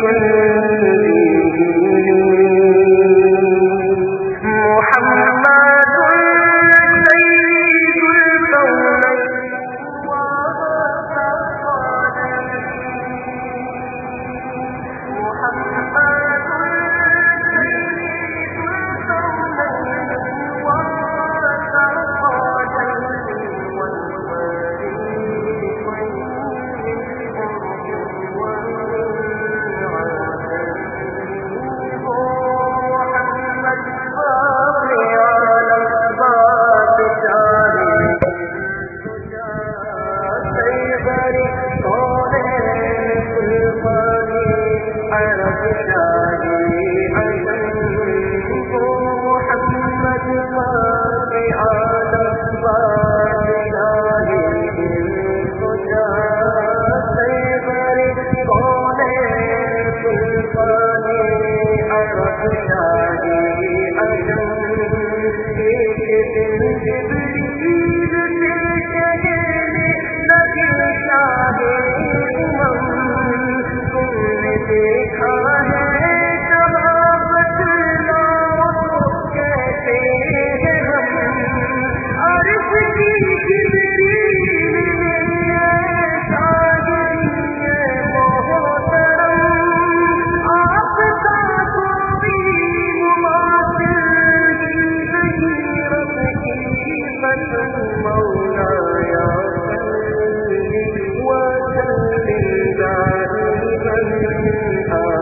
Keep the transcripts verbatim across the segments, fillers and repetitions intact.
مولاي صل وسلم دائما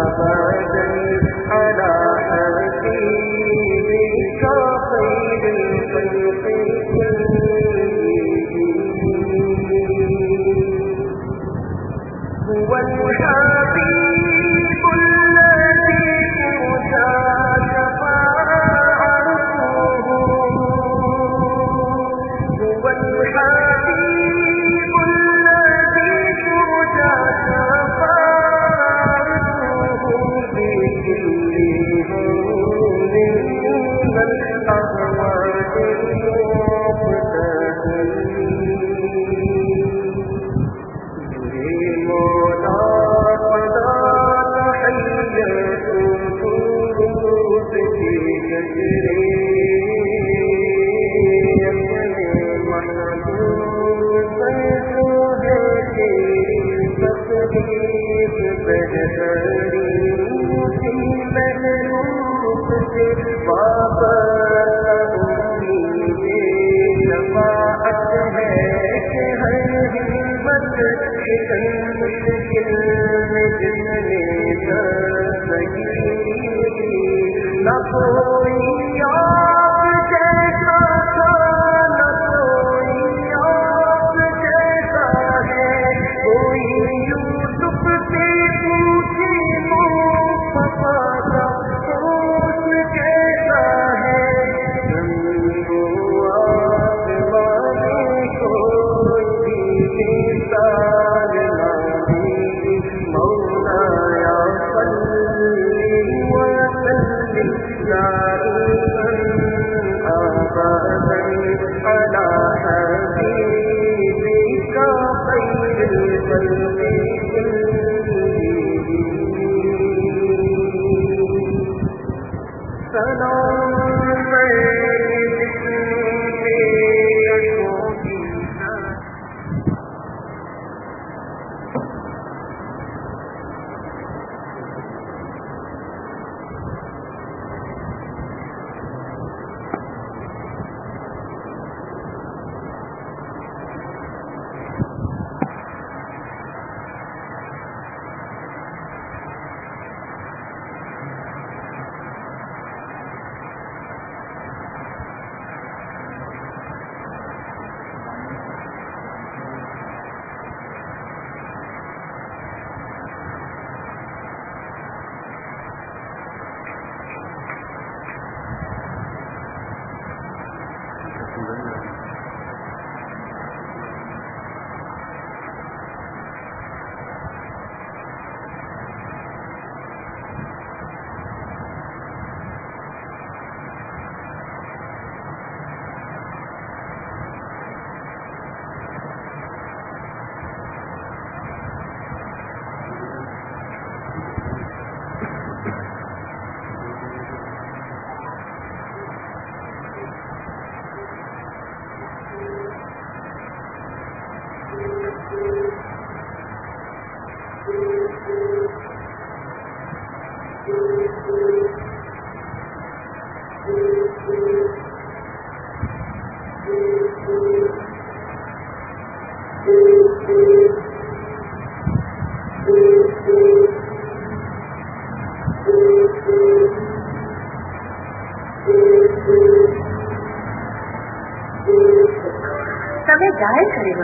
તમે જાહેર કરેલો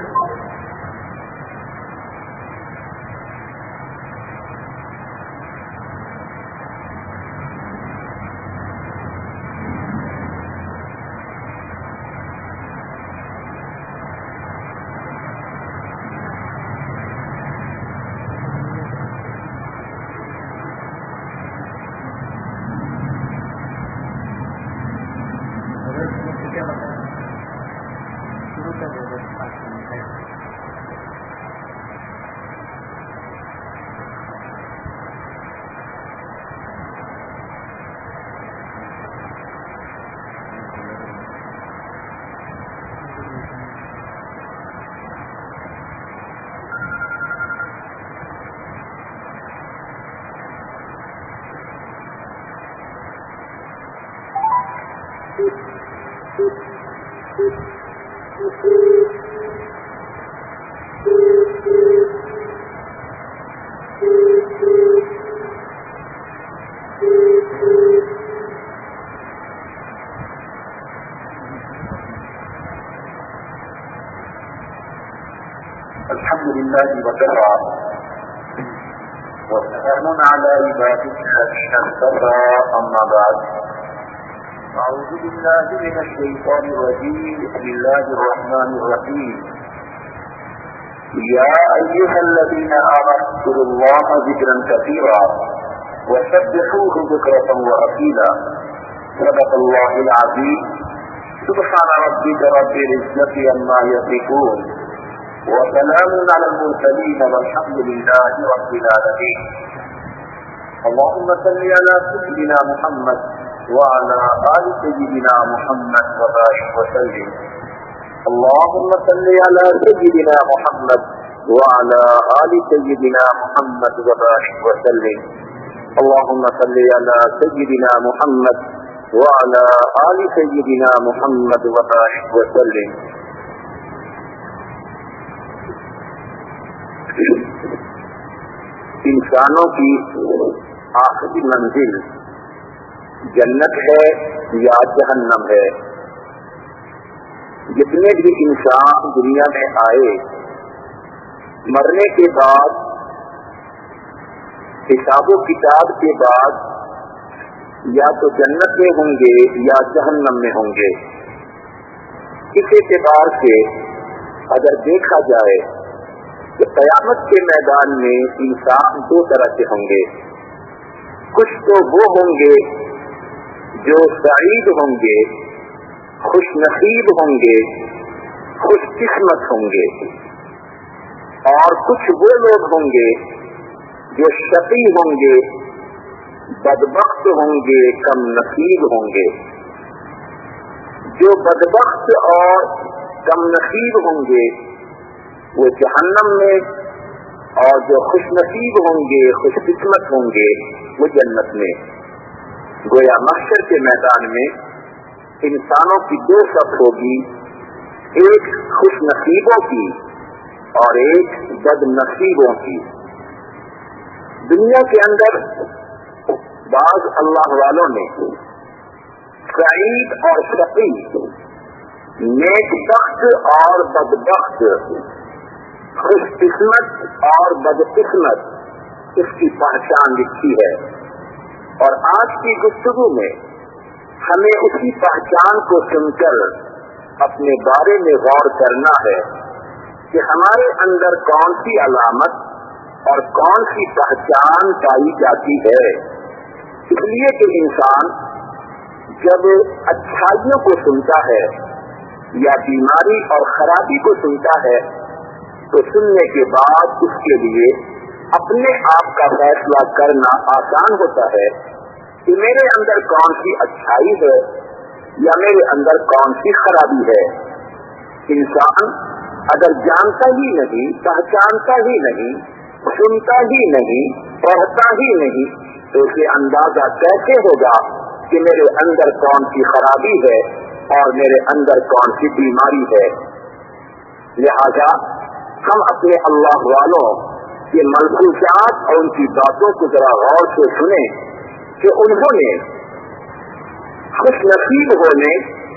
الحمد لله وكفى وسلام على عباده الذين اصطفى أما بعد أعوذ بالله من الشيطان الرجيم بسم الله الرحمن الرحيم يا أيها الذين آمنوا اذكروا الله ذكرا كثيرا وسبحوه بكرة وأصيلا صدق الله العظيم سبحان ربك رب العزة عما يصفون وسلام على المرسلين والحمد لله رب العالمين اللهم صل على سيدنا محمد وعلى آل سيدنا محمد وبارك وسلم اللهم صل على سيدنا محمد وعلى آل سيدنا محمد وبارك وسلم اللهم صل على سيدنا محمد وعلى آل سيدنا محمد وبارك وسلم. انسانوں کی آخری منزل جنت ہے یا جہنم ہے. جتنے بھی انسان دنیا میں آئے مرنے کے بعد حساب و کتاب کے بعد یا تو جنت میں ہوں گے یا جہنم میں ہوں گے. اس اعتبار سے اگر دیکھا جائے کہ قیامت کے میدان میں انسان دو طرح کے ہوں گے. کچھ تو وہ ہوں گے جو سعید ہوں گے, خوش نصیب ہوں گے, خوش قسمت ہوں گے, اور کچھ وہ لوگ ہوں گے جو شقی ہوں گے, بدبخت ہوں گے, کم نصیب ہوں گے. جو بدبخت اور کم نصیب ہوں گے وہ جہنم میں, اور جو خوش نصیب ہوں گے, خوش قسمت ہوں گے, وہ جنت میں. گویا محشر کے میدان میں انسانوں کی دو صف ہوگی, ایک خوش نصیبوں کی اور ایک بد نصیبوں کی. دنیا کے اندر بعض اللہ والوں نے سعید اور شقی, نیک بخت اور بدبخت, خوش قسمت اور بدقسمت اس کی پہچان لکھی ہے. اور آج کی گفتگو میں ہمیں اسی پہچان کو سن کر اپنے بارے میں غور کرنا ہے کہ ہمارے اندر کون سی علامت اور کون سی پہچان پائی جاتی ہے. اس لیے کہ انسان جب اچھائیوں کو سنتا ہے یا بیماری اور خرابی کو سنتا ہے تو سننے کے بعد اس کے لیے اپنے آپ کا فیصلہ کرنا آسان ہوتا ہے کہ میرے اندر کون سی اچھائی ہے یا میرے اندر کون سی خرابی ہے. انسان اگر جانتا ہی نہیں, پہچانتا ہی نہیں, سنتا ہی نہیں, پڑھتا ہی نہیں, تو اسے اندازہ کیسے ہوگا کہ میرے اندر کون سی خرابی ہے اور میرے اندر کون سی بیماری ہے؟ لہذا ہم اپنے اللہ والوں کے ملحوظات اور ان کی باتوں کو ذرا غور سے سنیں کہ انہوں نے خوش نصیب ہونے،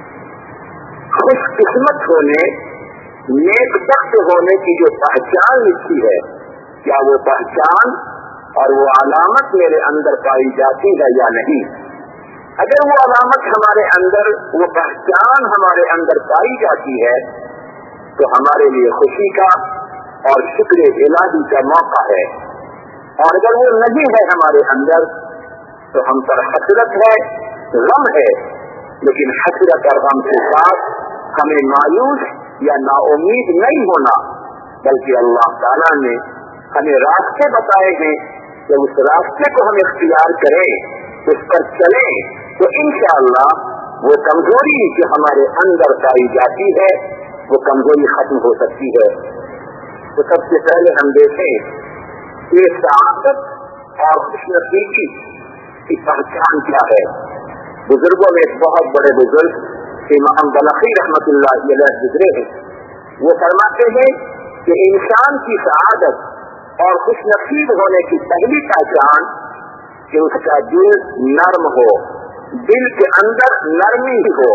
خوش قسمت ہونے، نیک بخت ہونے کی جو پہچان لکھی ہے، کیا وہ پہچان اور وہ علامت میرے اندر پائی جاتی ہے یا نہیں؟ اگر وہ علامت ہمارے اندر، وہ پہچان ہمارے اندر پائی جاتی ہے تو ہمارے لیے خوشی کا اور شکر الہی کا موقع ہے، اور اگر وہ نہیں ہے ہمارے اندر تو ہم پر حسرت ہے، غم ہے، لیکن حسرت اور غم کے ساتھ ہمیں مایوس یا نا امید نہیں ہونا، بلکہ اللہ تعالیٰ نے ہمیں راستے بتائے ہیں کہ اس راستے کو ہم اختیار کریں، اس پر چلیں تو انشاءاللہ وہ کمزوری جو ہمارے اندر پائی جاتی ہے وہ کمزوری ختم ہو سکتی ہے۔ تو سب سے پہلے ہم دیکھیں یہ سعادت اور خوش نصیبی کی پہچان کیا ہے۔ بزرگوں میں ایک بہت بڑے بزرگ امام بلخی رحمۃ اللہ علیہ گزرے ہیں، وہ فرماتے ہیں کہ انسان کی سعادت اور خوش نصیب ہونے کی پہلی پہچان کہ اس کا دل نرم ہو، دل کے اندر نرمی ہو،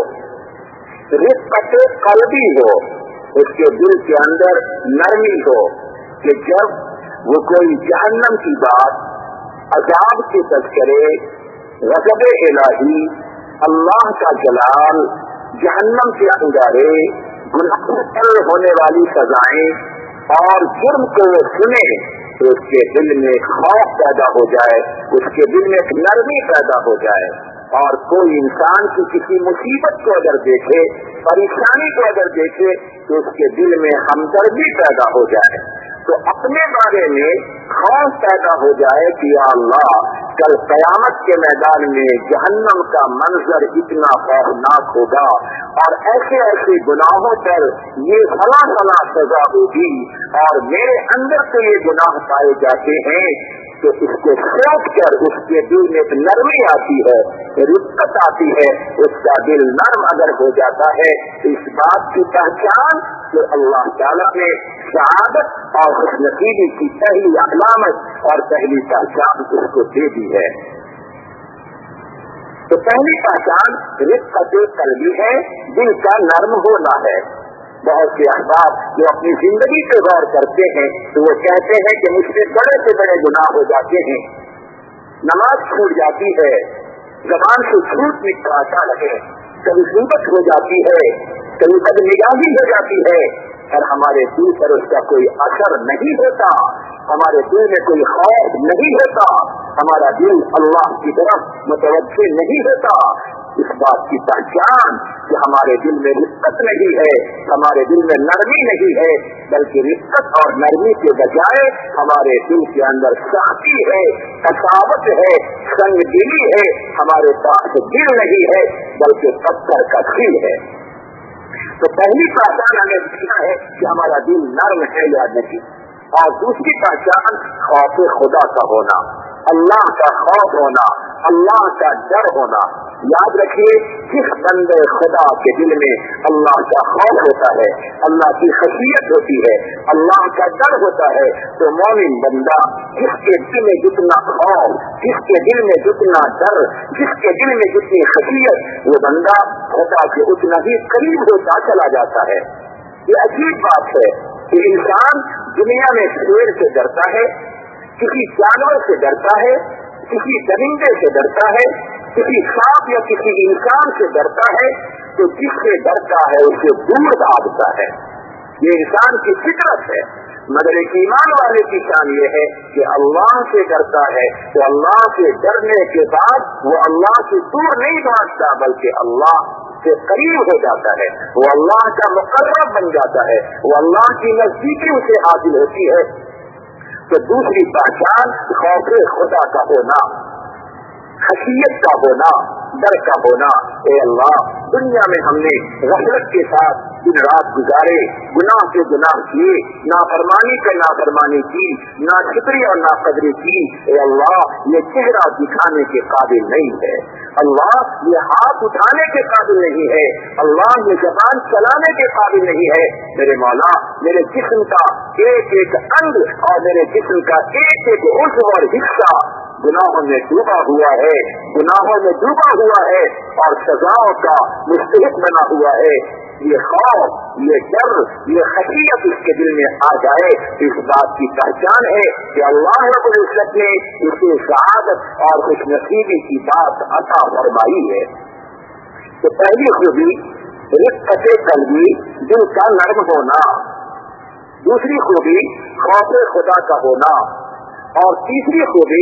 رفقت قلبی ہو، اس کے دل کے اندر نرمی ہو کہ جب وہ کوئی جہنم کی بات، عذاب کے تذکرے، غضب الہی، اللہ کا جلال، جہنم کے انگارے، گناہوں پر ہونے والی سزائیں اور جرم کو وہ سنے تو اس کے دل میں خوف پیدا ہو جائے، اس کے دل میں ایک نرمی پیدا ہو جائے، اور کوئی انسان کی کسی مصیبت کو اگر دیکھے، پریشانی کو اگر دیکھے تو اس کے دل میں ہمدردی پیدا ہو جائے، تو اپنے بارے میں خوف پیدا ہو جائے کہ یا اللہ کل قیامت کے میدان میں جہنم کا منظر اتنا خوفناک ہوگا اور ایسے ایسے گناہوں پر یہ فلاں فلاں سزا ہوگی، اور میرے اندر تو یہ گناہ پائے جاتے ہیں، تو اس کو سوچ کر اس کے دل میں ایک نرمی آتی ہے، رفقت آتی ہے، اس کا دل نرم اگر ہو جاتا ہے تو اس بات کی پہچان جو اللہ تعالیٰ نے سعادت اور خوش نصیبی کی پہلی علامت اور پہلی پہچان اس کو دے دی ہے۔ تو پہلی پہچان رفقت قلبی ہے، دل کا نرم ہونا ہے۔ بہت سے احباب جو اپنی زندگی پہ غور کرتے ہیں تو وہ کہتے ہیں کہ مجھ سے بڑے سے بڑے گناہ ہو جاتے ہیں، نماز چھوٹ جاتی ہے، زبان سے جھوٹ نکلتا ہے، کبھی غیبت ہو جاتی ہے، کبھی بدنگاہی ہو جاتی ہے، اور ہمارے دل پر اس کا کوئی اثر نہیں ہوتا، ہمارے دل میں کوئی خوف نہیں ہوتا، ہمارا دل اللہ کی طرف متوجہ نہیں ہوتا۔ اس بات کی پہچان کہ ہمارے دل میں رفقت نہیں ہے، ہمارے دل میں نرمی نہیں ہے، بلکہ رفقت اور نرمی کے بجائے ہمارے دل کے اندر سختی ہے، کساوت ہے، سنگ دلی ہے، ہمارے پاس دل نہیں ہے بلکہ پتھر کا دل ہے۔ تو پہلی پہچان ہمیں دیکھنا ہے کہ ہمارا دل نرم ہے یا نہیں، اور دوسری پہچان خوف خدا کا ہونا، اللہ کا خوف ہونا، اللہ کا ڈر ہونا۔ یاد رکھیے جس بندے خدا کے دل میں اللہ کا خوف ہوتا ہے، اللہ کی خشیت ہوتی ہے، اللہ کا ڈر ہوتا ہے، تو مومن بندہ جس کے دل میں جتنا خوف، جس کے دل میں جتنا ڈر، جس کے دل میں جتنی خشیت، وہ بندہ خدا کے اتنا ہی قریب ہوتا چلا جاتا ہے۔ یہ عجیب بات ہے کہ انسان دنیا میں شیر سے ڈرتا ہے، کسی جانور سے ڈرتا ہے، کسی درندے سے ڈرتا ہے، کسی سانپ یا کسی انسان سے ڈرتا ہے، تو جس سے ڈرتا ہے اسے دور بھاگتا ہے۔ یہ انسان کی فطرت ہے، مگر ایک ایمان والے کی شان یہ ہے کہ اللہ سے ڈرتا ہے تو اللہ سے ڈرنے کے بعد وہ اللہ سے دور نہیں بھاگتا بلکہ اللہ سے قریب ہو جاتا ہے، وہ اللہ کا مقرب بن جاتا ہے، وہ اللہ کی نزدیکی اسے حاصل ہوتی ہے۔ تو دوسری پہچان خوف خدا کا ہونا، خشیت کا ہونا، ڈر کا ہونا۔ اے اللہ، دنیا میں ہم نے غفلت کے ساتھ दिन रात गुजारे, गुनाह के गुनाह किए, नाफरमानी का नाफरमानी की, ना शुक्री और ना कदरी की। ए अल्लाह, ये चेहरा दिखाने के काबिल नहीं है। अल्लाह, ये हाथ उठाने के काबिल नहीं है। अल्लाह, ये जबान चलाने के काबिल नहीं है। मेरे मौला, मेरे जिस्म का एक एक अंग और मेरे जिस्म का एक एक उज़्व और हिस्सा गुनाहों में डूबा हुआ है, गुनाहों में डूबा हुआ है और सजाओं का मुस्तहिक बना हुआ है। ये खौफ, ये डर, ये खशियत इसके दिल में आ जाए, इस बात की पहचान है कि अल्लाह रब्बुल इज्जत ने इसे सआदत और खुशनसीबी की बात अता फरमाई है। तो पहली खूबी रिक्कत कल्बी, दिल का नर्म होना। दूसरी खूबी खौफ खुदा का होना। और तीसरी खूबी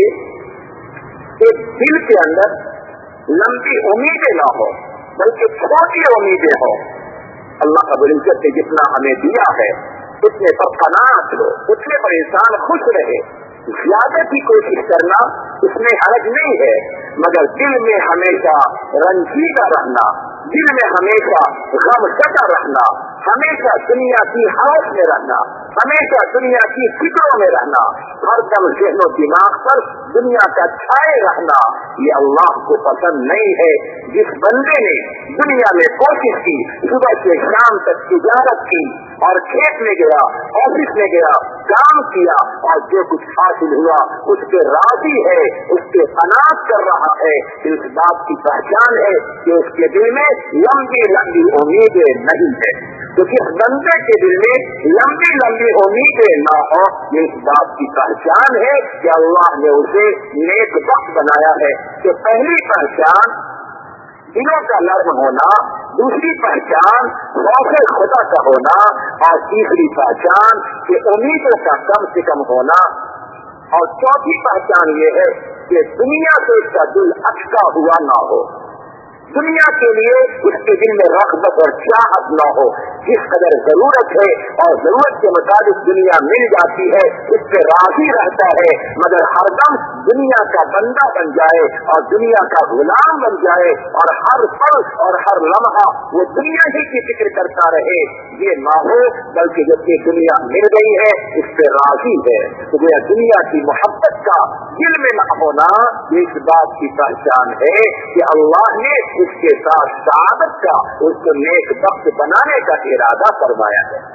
एक दिल के अंदर लंबी उम्मीदें ना हो, बल्कि छोटी उम्मीदें हो। अल्लाह रब्बुल इज्जत ने जितना हमें दिया है उतने पर कनात हो, उतने पर इंसान खुश रहे। ज्यादा की कोशिश करना इसमें हर्ज नहीं है, मगर दिल में हमेशा रंजीदा रहना, दिल में हमेशा गम सता रहना, हमेशा दुनिया की हवस में रहना, हमेशा दुनिया की फिक्रों में रहना, हर दम ज़हन और दिमाग पर दुनिया का छाए रहना, ये अल्लाह को पसंद नहीं है। जिस बंदे ने दुनिया में कोशिश की, सुबह से शाम तक तिजारत की और खेत में गया, ऑफिस में गया, काम किया और जो कुछ हासिल हुआ उसके राजी है, उसके कनात कर रहा है, इस बात की पहचान है कि उसके दिल में लंबी लंबी उम्मीदें नहीं है। तो जिस बंदे के दिल में लंबी लंबी उम्मीदें ना हो, इस बात की पहचान है कि अल्लाह ने उसे नेक बख्त बनाया है। तो पहली पहचान दिलों का नर्म होना, दूसरी पहचान खौफ खुदा का होना और तीसरी पहचान कि उम्मीदों का कम से कम होना। और चौथी पहचान ये है कि दुनिया से उसका दिल अटका हुआ ना हो, दुनिया के लिए उसके दिल में रग़बत और चाहत न हो। जिस कदर जरूरत है और जरूरत के मुताबिक दुनिया मिल जाती है उस पर राजी रहता है, मगर हरदम दुनिया का बंदा बन जाए और दुनिया का गुलाम बन जाए और हर पल और हर लम्हा वो दुनिया ही की फिक्र करता रहे, ये ना हो। बल्कि जबकि दुनिया मिल गई है इस पर राजी है, तो यह दुनिया की मोहब्बत का दिल में न होना, इस बात की पहचान है कि अल्लाह ने उसके साथ सआदत का, उसको नेक बख्त बनाने का इरादा फरमाया है।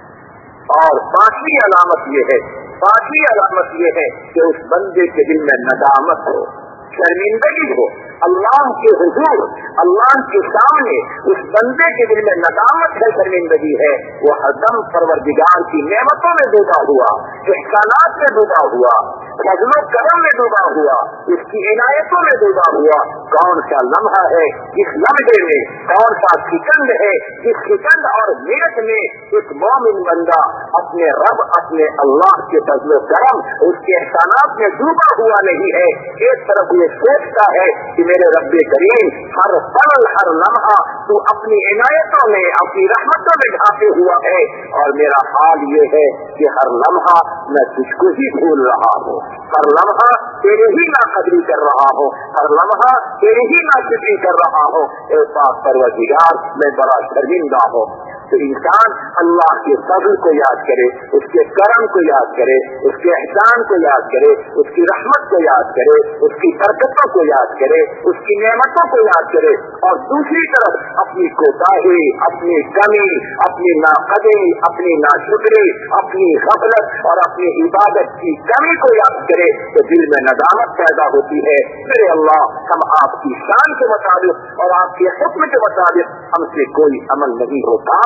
और पांचवी अलामत ये है, पांचवी अलामत ये है कि उस बंदे के दिल में नदामत हो, शर्मिंदगी हो। अल्लाह के हुजूर, अल्लाह के सामने उस बंदे के दिल में नदामत है, शर्मिंदगी है। वो हरदम परवरदिगार की नेमतों में डूबा हुआ, इहसानात में डूबा हुआ, फज़्ल व करम में डूबा हुआ, उसकी इनायतों में डूबा हुआ। कौन सा लम्हा है, इस लम्हे में कौन सा सिकंद है, जिस सिकंद और मिनट में एक मोमिन बंदा अपने रब, अपने अल्लाह के फज़्ल व करम, उसके एहसानात में डूबा हुआ नहीं है। एक तरफ ये सोचता है कि मेरे रब्बे करीम हर पल हर लम्हा तू अपनी इनायतों में, अपनी रहमतों में ढांपे हुआ है, और मेरा हाल ये है कि हर लम्हा मैं तुझको ही भूल रहा हूँ, हर लम्हा तेरे ही नाक़दरी कर रहा हूँ, हर लम्हा तेरे ही नाशुक्री कर रहा हूँ। ए पाक परवरदिगार, मैं बड़ा शर्मिंदा हूँ। तो इंसान अल्लाह के फज़्ल को याद करे, उसके करम को याद करे, उसके एहसान को याद करे, उसकी रहमत को याद करे, उसकी बरकतों को याद करे, उसकी नेमतों को याद करे, और दूसरी तरफ अपनी कोताही, अपनी कमी, अपनी नाक़दरी, अपनी नाशुक्री, अपनी गफलत और अपनी इबादत की कमी को याद करे, तो दिल में नदामत पैदा होती है। मेरे अल्लाह, हम आपकी शान के मुताबिक और आपके हुक्म के मुताबिक हमसे कोई अमल नहीं होता,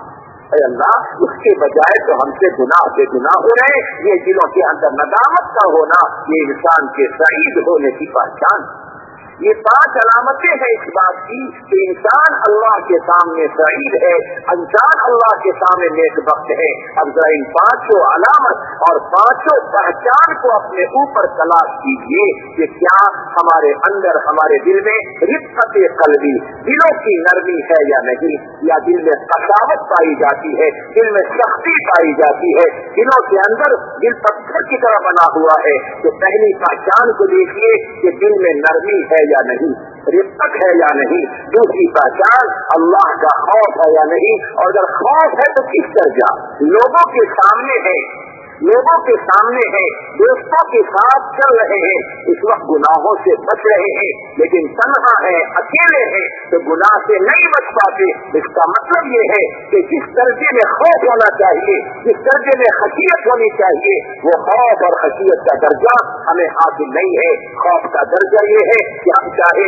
अल्लाह उसके बजाय तो हमसे गुनाह के गुनाह हो रहे। ये दिलों के अंदर नदामत का होना, ये इंसान के सईद होने की पहचान। ये पांच अलामतें हैं इस बात की कि इंसान अल्लाह के सामने सईद है, इंसान अल्लाह के सामने नेकबख्त है। अब जरा इन पांचों अलामत और पांचों पहचान को अपने ऊपर तलाश कीजिए कि क्या हमारे अंदर, हमारे दिल में रिक्कत क़ल्बी, दिलों की नरमी है या नहीं, या दिल में कसावत पाई जाती है, दिल में सख्ती पाई जाती है, दिलों के अंदर दिल पत्थर की तरह बना हुआ है। तो पहली पहचान को देखिए कि दिल में नरमी है या नहीं। رفقت ہے یا نہیں، دوسری پہچان اللہ کا خوف ہے یا نہیں، اور اگر خوف ہے تو کس درجہ لوگوں کے سامنے ہے، لوگوں کے سامنے ہے، دوستوں کے ساتھ چل رہے ہیں، اس وقت گناہوں سے بچ رہے ہیں، لیکن تنہا ہے، اکیلے ہیں تو گناہ سے نہیں بچ پاتے۔ اس کا مطلب یہ ہے کہ جس درجے میں خوف ہونا چاہیے، جس درجے میں خشیت ہونی چاہیے، وہ خوف اور خشیت کا درجہ ہمیں حاصل نہیں ہے۔ خوف کا درجہ یہ ہے کہ ہم چاہے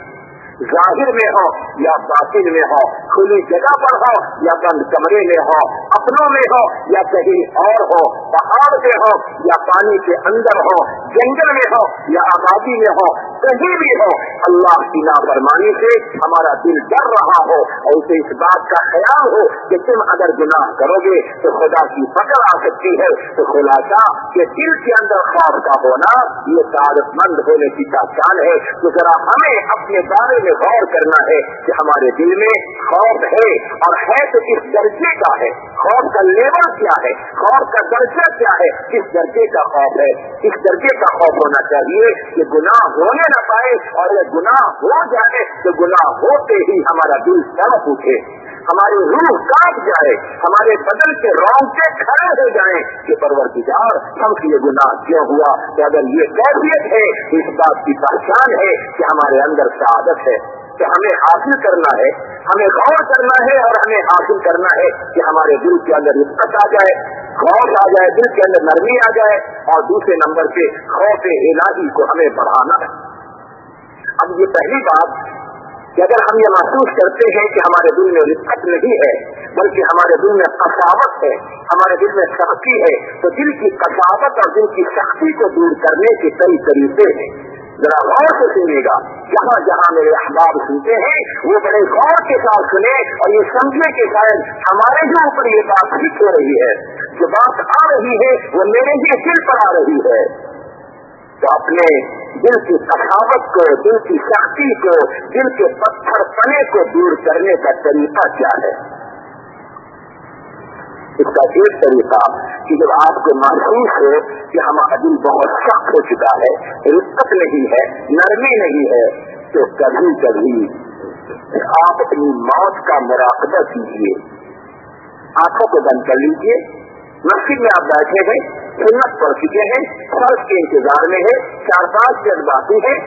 ظاہر میں ہو یا باطن میں ہو، کھلی جگہ پر ہو یا بند کمرے میں ہو، اپنوں میں ہو یا کہیں اور ہو، پہاڑ میں ہو یا پانی کے اندر ہو، جنگل میں ہو یا آبادی میں ہو، کہیں بھی ہو، اللہ کی نافرمانی سے ہمارا دل ڈر رہا ہو اور اسے اس بات کا خیال ہو کہ تم اگر گناہ کرو گے تو خدا کی پکڑ آ سکتی ہے، تو خلاصہ کہ دل کے اندر خوف کا ہونا یہ سعادت مند ہونے کی پہچان ہے۔ تو ذرا ہمیں اپنے بارے میں غور کرنا ہے کہ ہمارے دل میں خوف ہے، اور ہے تو کس درجے کا ہے، خوف کا لیول کیا ہے، خوف کا درجہ کیا ہے، کس درجے کا خوف ہے۔ اس درجے کا خوف ہونا چاہیے کہ گناہ ہونے نہ پائے، اور اگر گناہ ہو جائے تو گناہ ہوتے ہی ہمارا دل تڑپ اٹھے، ہماری روح کانپ جائے، ہمارے بدن کے رونگٹے کھڑے ہو جائیں کہ پروردگار ہم سے یہ گناہ کیوں ہوا۔ کہ اگر یہ کیفیت ہے تو اس بات کی پہچان ہے کہ ہمارے اندر سعادت ہے، کہ ہمیں حاصل کرنا ہے، ہمیں غور کرنا ہے اور ہمیں حاصل کرنا ہے کہ ہمارے دل کے اندر رفقت آ جائے، خوف آ جائے، دل کے اندر نرمی آ جائے، اور دوسرے نمبر پہ خوف الہی کو ہمیں بڑھانا ہے۔ اب یہ پہلی بات کہ اگر ہم یہ محسوس کرتے ہیں کہ ہمارے دل میں رفقت نہیں ہے بلکہ ہمارے دل میں قساوت ہے، ہمارے دل میں سختی ہے، تو دل کی قساوت اور دل کی سختی کو دور کرنے کے کئی طریقے ہیں۔ ذرا غور سے سنیے گا، جہاں جہاں میرے احباب سنتے ہیں وہ بڑے غور کے ساتھ سنے اور یہ سمجھے کہ شاید ہمارے ہی اوپر یہ بات فٹ ہو رہی ہے، جو بات آ رہی ہے وہ میرے ہی دل پر آ رہی ہے۔ تو اپنے دل کی سخاوت کو، دل کی سختی کو، دل کے پتھر پنے کو دور کرنے کا طریقہ کیا ہے؟ اس کا ایک طریقہ کہ جب آپ کو محسوس ہو کہ ہمارا دل بہت سخت ہو چکا ہے، رفقت نہیں ہے، نرمی نہیں ہے، تو کبھی کبھی آپ اپنی موت کا مراقبہ کیجیے، آنکھوں کو بند کر لیجیے، مسجد میں آپ بیٹھے ہیں، سنت پڑھ چکے ہیں، فرض کے انتظار میں ہے، چار پانچ منٹ باقی ہے،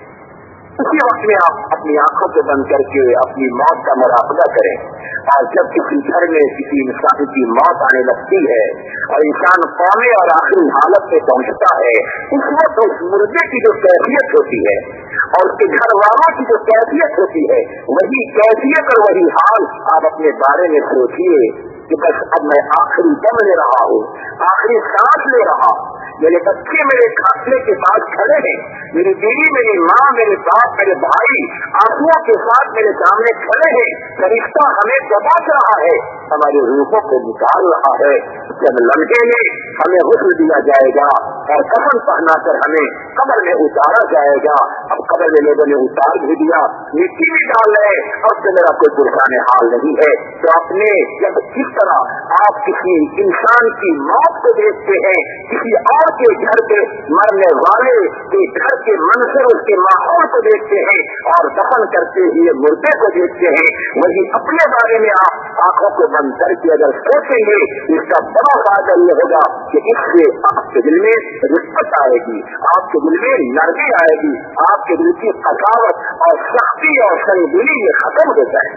اسی وقت میں آپ اپنی آنکھوں کو بند کر کے اپنی موت کا مراقبہ کریں۔ اور جب کسی گھر میں کسی انسان کی موت آنے لگتی ہے اور انسان قومی اور آخری حالت میں پہنچتا ہے، اس وقت اس مردے کی جو کیفیت ہوتی ہے اور اس کے گھر والوں کی جو کیفیت ہوتی ہے، وہی کیفیت اور وہی حال آپ اپنے بارے میں سوچیے کہ بس اب میں آخری دم لے رہا ہوں، آخری سانس لے رہا ہوں، میرے بچے میرے کھاتے کے پاس کھڑے ہیں، میری بیوی، میری ماں، میرے باپ، میرے بھائی آنسوؤں کے ساتھ میرے سامنے کھڑے ہیں، فرشتہ ہمیں دباچ رہا ہے، ہماری روحوں کو نکال رہا ہے۔ جب لمحے میں ہمیں غسل دیا جائے گا اور کفن پہنا کر ہمیں قبر میں اتارا جائے گا، اب قبر میں لوگوں نے اتار بھی دیا، مٹی بھی ڈال رہے، اب سے میرا کوئی پرسان حال نہیں ہے، تو اپنے جب کس طرح آپ کسی انسان کی موت کو دیکھتے ہیں، کسی اور کے گھر پہ مرنے والے کے گھر کے منظر، اس کے ماحول کو دیکھتے ہیں اور دفن کرتے ہوئے مردے کو دیکھتے ہیں، وہی اپنے بارے میں آپ آنکھوں کو بند کر کے اگر سوچیں گے، اس کا بڑا فائدہ یہ ہوگا کہ اس سے آپ کے دل میں رفقت آئے گی، آپ کے دل میں نرمی آئے گی، آپ کے دل کی قساوت اور سختی اور سنگدلی یہ ختم ہو جائے۔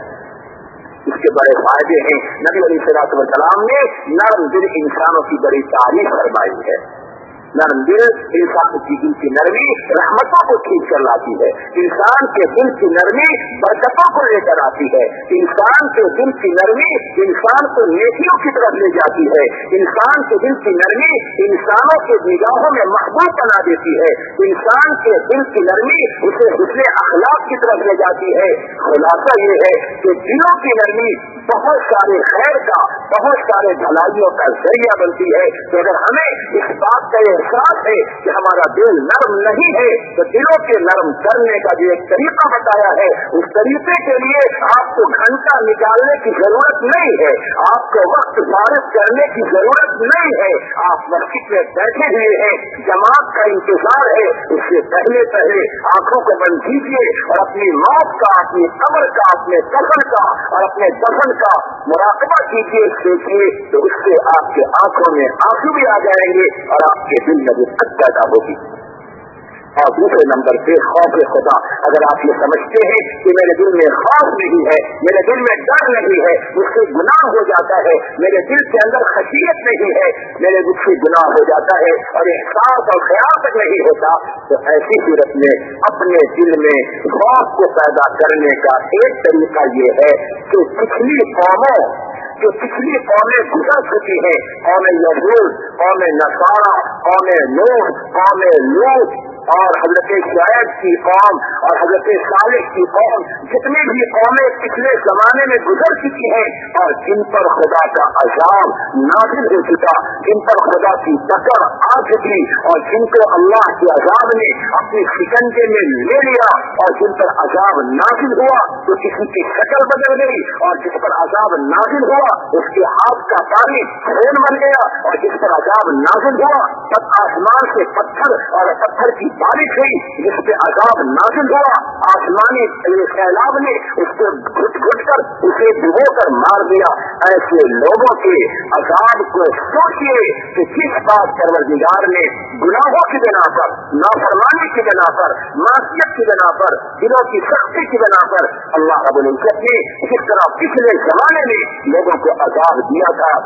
اس کے بڑے فائدے ہیں۔ نبی علیہ الصلوۃ والسلام نے نرم دل انسانوں کی بڑی تعریف فرمائی ہے۔ نرم دل انسان کی دل کی نرمی رحمتوں کو کھینچ کر لاتی ہے، انسان کے دل کی نرمی برکتوں کو لے کر آتی ہے، انسان کے دل کی نرمی انسان کو نیکیوں کی طرف لے جاتی ہے، انسان کے دل کی نرمی انسانوں کے نگاہوں میں محبوب بنا دیتی ہے، انسان کے دل کی نرمی اسے حسن اخلاق کی طرف لے جاتی ہے۔ خلاصہ یہ ہے کہ دلوں کی نرمی बहुत सारे खैर का, बहुत सारे भलाइयों का जरिया बनती है। तो अगर हमें इस बात का एहसास है कि हमारा दिल नरम नहीं है, तो दिलों के नरम करने का जो एक तरीका बताया है, उस तरीके के लिए आपको घंटा निकालने की जरूरत नहीं है, आपको वक्त फारिग करने की जरूरत नहीं है। आप मस्जिद में बैठे हुए हैं, जमात का इंतजार है, उससे पहले पहले आंखों को बंद कीजिए और अपनी मौत का, अपनी कब्र का, अपने दफन का और अपने दफन का मुराकबा कीजिए, देखिए तो उससे आपके आंखों में आंसू भी आ जाएंगे और आपके दिल में दिक्कत पैदा होगी। और दूसरे नंबर पे खौफ खुदा, अगर आप ये समझते हैं कि मेरे दिल में खौफ नहीं है, मेरे दिल में डर नहीं है, मुझसे गुनाह हो जाता है, मेरे दिल के अंदर खशियत नहीं है, मेरे मुझसे गुनाह हो जाता है और एहसास और ख्याल तक नहीं होता, तो ऐसी सूरत में अपने दिल में खौफ को पैदा करने का एक तरीका ये है कि पिछली कौमों जो पिछली कौमें गुजर चुकी है, कौमें यहूद, कौमें नसारा, कौमें नूह, कौमें लूत और हजरत शुएब की कौम और हजरत सालेह की कौम, जितनी भी कौमें पिछले जमाने में गुजर चुकी हैं और जिन पर खुदा का अजाब नाजिल हो चुका, जिन पर खुदा की टक्कर आ चुकी और जिनको अल्लाह के अजाब ने अपनी शिकंजे में ले लिया और जिन पर अजाब नाजिल हुआ तो किसी की शक्ल बदल गई और जिस पर अजाब नाजिल हुआ उसके हाथ का पानी खून बन गया और जिस पर अजाब नाजिल हुआ तब आसमान से पत्थर और पत्थर की बारिश हुई, जिस पे अजाब नाजिल हुआ, आसमानी सैलाब ने उसको घुट घुट कर उसे डुबो कर मार दिया। ऐसे लोगों के अजाब को सोचिए कि किस बात परवरदिगार ने गुनाहों की बिना पर, नाफरमानी की बिना पर, मासियत की बिना पर, दिलों की सख्ती की बिना पर अल्लाह रब्बुल इज्जत ने जिस तरह पिछले जमाने में लोगों को अजाब दिया था।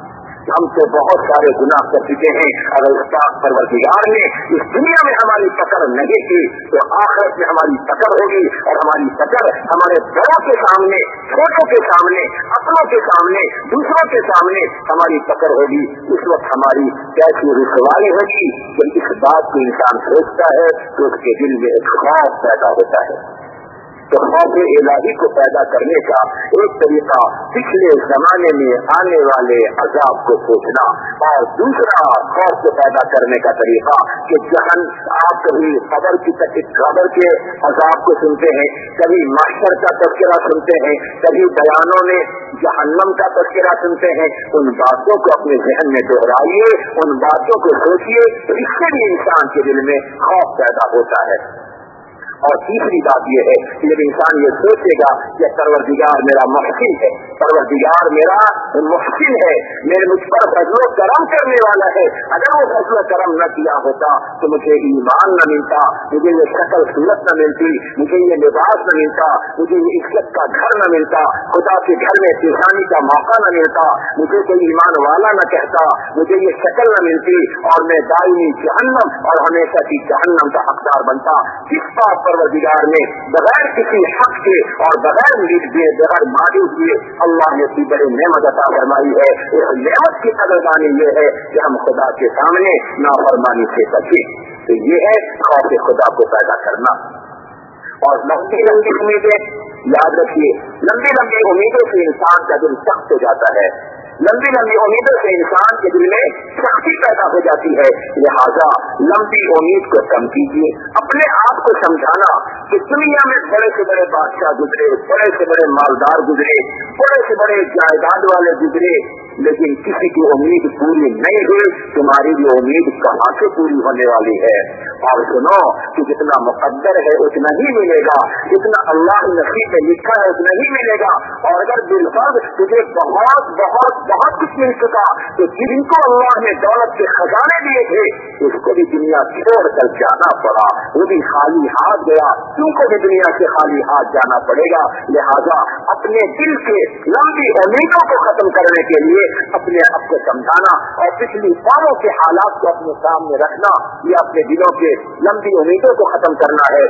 हम तो बहुत सारे गुनाह कर चुके हैं, अगर उस परवरदिगार ने इस दुनिया में हमारी पकड़ नहीं की तो आखिरत में हमारी पकड़ होगी और हमारी पकड़ हमारे बड़ों के सामने, छोटों के सामने, अपनों के सामने, दूसरों के सामने हमारी पकड़ होगी। उस वक्त हमारी कैसी रुसवाई होगी कि इस बात को इंसान सोचता है तो उसके दिल में एक खौफ पैदा होता है। तो खौफ इलाही को पैदा करने का एक तरीका पिछले जमाने में आने वाले अजाब को सोचना, और दूसरा खौफ को पैदा करने का तरीका कि जहन आप कभी खबर की खबर के अजाब को सुनते हैं, कभी महशर का तज़किरा सुनते हैं, कभी बयानों में जहन्नम का तज़किरा सुनते हैं, उन बातों को अपने जहन में दोहराइए, उन बातों को सोचिए, इससे भी इंसान के दिल में खौफ पैदा होता है। और तीसरी बात यह है कि जब इंसान ये सोचेगा कि परवरदिगार मेरा मुहसिन है, परवरदिगार मेरा मुहसिन है, मेरे मुझ पर फजलो करम करने वाला है, अगर वो फजलो करम न किया होता तो मुझे ईमान न मिलता, मुझे ये शक्ल सूरत न मिलती, मुझे ये लिबास न मिलता, मुझे ये इज्जत का घर न मिलता, खुदा के घर में पेशानी का मौका न मिलता, मुझे कोई ईमान वाला न कहता, मुझे ये शक्ल न मिलती और मैं दायमी जहन्नम और हमेशा की जहन्नम का हकदार बनता। किस बात परवरदिगार ने बगैर किसी हक के और बगैर लीड दिए, बगैर मालूम दिए अल्लाह ने इतनी बड़ी नेमत अता फरमाई है। इस नेमत की कदरदानी ये है कि हम खुदा के सामने नाफरमानी से बचे। तो ये है खौफ खुदा को पैदा करना। और लंबी लंबी उम्मीदें, याद रखिए, लंबी लंबी उम्मीदों से इंसान का दिल सख्त हो जाता है, लंबी लंबी उम्मीदों से इंसान के दिल में सख्ती पैदा हो जाती है। लिहाजा लंबी उम्मीद को कम कीजिए। अपने आप को समझाना कि दुनिया में बड़े से बड़े बादशाह गुजरे, बड़े से बड़े मालदार गुजरे, बड़े से बड़े जायदाद वाले गुजरे, लेकिन किसी की उम्मीद पूरी नहीं हुई। तुम्हारी भी उम्मीद कहाँ से पूरी होने वाली है? और सुनो कि जितना मुकद्दर है उतना ही मिलेगा, जितना अल्लाह नसीब में लिखा है उतना ही मिलेगा। और अगर बिलफर्ज तुझे बहुत बहुत बहुत कुछ मिल चुका तो जिनको अल्लाह ने दौलत के खजाने दिए थे उसको भी दुनिया छोड़ कर जाना पड़ा, वो भी खाली हाथ गया, तुमको भी दुनिया से खाली हाथ जाना पड़ेगा। लिहाजा अपने दिल के लंबी उम्मीदों को खत्म करने के लिए अपने आप को समझाना और पिछली कौमों के हालात को अपने सामने रखना, ये अपने दिलों के लंबी उम्मीदों को खत्म करना है।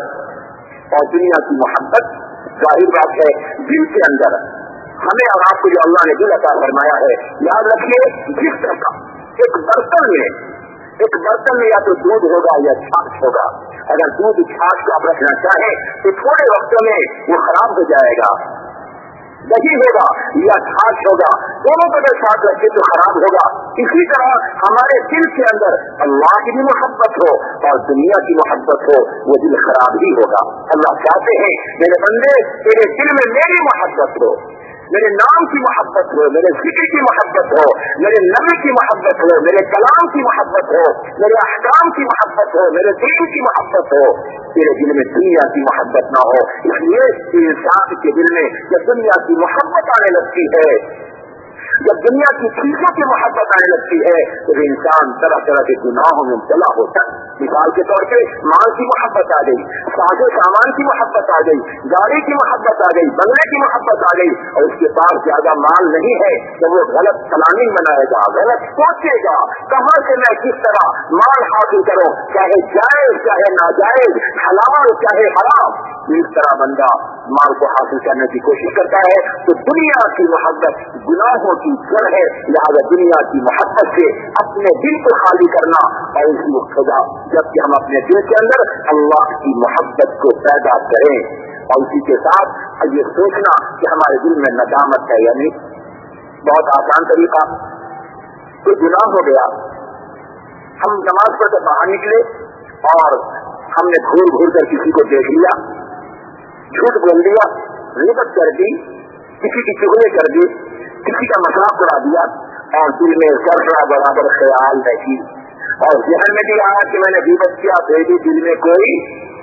और दुनिया की मोहब्बत जाहिर बात है दिल के अंदर हमें और आपको जो अल्लाह ने दिल अता फरमाया है, याद रखिए जिस तरह एक बर्तन में एक बर्तन में या तो दूध होगा या छाछ होगा। अगर दूध छाछ को आप रखना चाहें तो थोड़े वक्त में वो खराब हो जाएगा, दही होगा या छाछ होगा, दोनों को अगर साथ रखे तो खराब होगा। इसी तरह हमारे दिल के अंदर अल्लाह की भी मोहब्बत हो और दुनिया की मोहब्बत हो, वो दिल खराब ही होगा। अल्लाह चाहते हैं मेरे बंदे तेरे दिल में मेरी मोहब्बत हो, मेरे नाम की मोहब्बत हो, मेरे जिक्र की मोहब्बत हो, मेरे नबी की मोहब्बत हो, मेरे कलाम की मोहब्बत हो, मेरे अहकाम की मोहब्बत हो, मेरे दीन की मोहब्बत हो, तेरे दिल में दुनिया की मोहब्बत ना हो। इसलिए इंसान के दिल में जब दुनिया की मोहब्बत आने लगती है, जब दुनिया की चीजों की मोहब्बत आने लगती है, तो इंसान तरह तरह के गुनाहों में चला होता है। मिसाल के तौर पे माल की मोहब्बत आ गई, साजो सामान की मोहब्बत आ गई, गाड़ी की मोहब्बत आ गई, बंगले की मोहब्बत आ गई, और उसके पास ज्यादा माल नहीं है तो वो गलत प्लानिंग बनाएगा, गलत सोचेगा कहां से मैं किस तरह माल हासिल करूं, चाहे जायज चाहे नाजायज, हलाल चाहे हराम। इस तरह बंदा माल को हासिल करने की कोशिश करता है। तो दुनिया की मोहब्बत गुनाहों की जड़ है, लिहाजा दुनिया की मोहब्बत से अपने दिल को खाली करना और इसकी मुक्तदा, जबकि हम अपने दिल के अंदर अल्लाह की मोहब्बत को पैदा करें। और इसी के साथ ये सोचना कि हमारे दिल में नदामत है, यानी बहुत आसान तरीका, कोई गुनाह हो गया, हम नमाज पढ़ कर बाहर निकले और हमने घूर घूर कर किसी को देख लिया, झूठ बोल दिया, रिबत कर दी, किसी की चुगली कर दी, किसी का मजाक उड़ा दिया, और दिल में जर्रा बराबर ख्याल नहीं, और जहन में भी आया कि मैंने रिबत किया, फिर भी दिल में कोई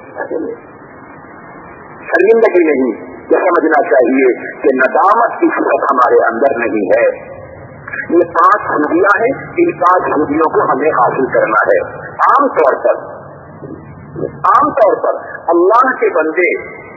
शर्मिंदगी नहीं। यह समझना चाहिए कि नदामत की सिफत हमारे अंदर नहीं है। ये पांच खूबियां हैं, इन पांच खूबियों को हमें हासिल करना है। आमतौर पर आमतौर पर अल्लाह के बंदे